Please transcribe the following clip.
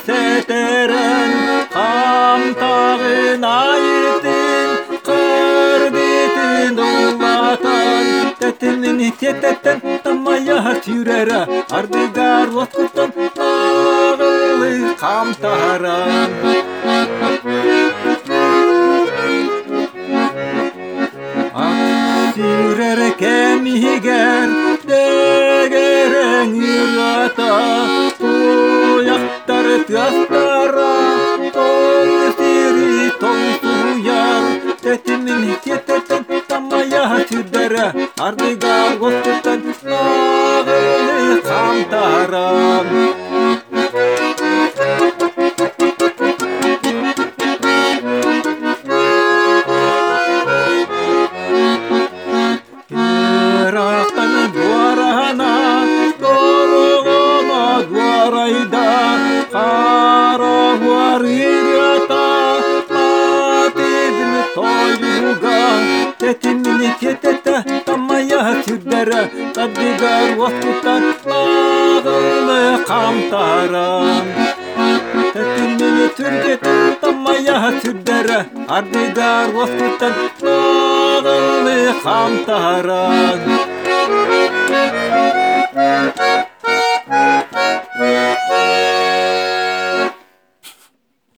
көрсетерін, қамтағын айытын, қыр бетін ұлатын, тәтімін тететтен тамая түйрері, ардыгар лоткуттан ағылы қамтаран. Türer kemiger degeren yürata, toyaktar tüastara, tol siri tol suyar, tetimin teteten tamaya tüdere, ardıgar gostutan ağırlı kamtaran. Тетимини тетете тамая тюддere, таддигар вақтутан ағылы қамтаран. Тетимини түргете тамая тюддere, ардигар вақтутан ағылы қамтаран.